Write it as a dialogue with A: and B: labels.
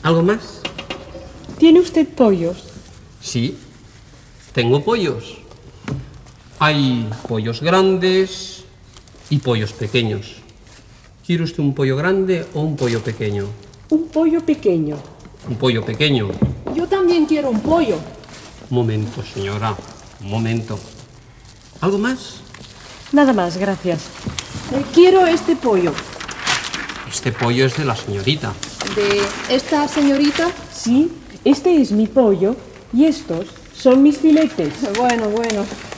A: ¿Algo más?
B: ¿Tiene usted pollos?
A: Sí, tengo pollos. Hay pollos grandes y pollos pequeños. ¿Quiere usted un pollo grande o un pollo pequeño?
B: Un pollo pequeño.
A: Un pollo pequeño.
B: Yo también quiero un pollo.
A: Un momento, señora. Un momento. ¿Algo más?
B: Nada más, gracias. Quiero este pollo.
A: Este pollo es de la señorita.
C: ¿De esta señorita?
B: Sí, este es mi pollo y estos son mis filetes.
C: Bueno.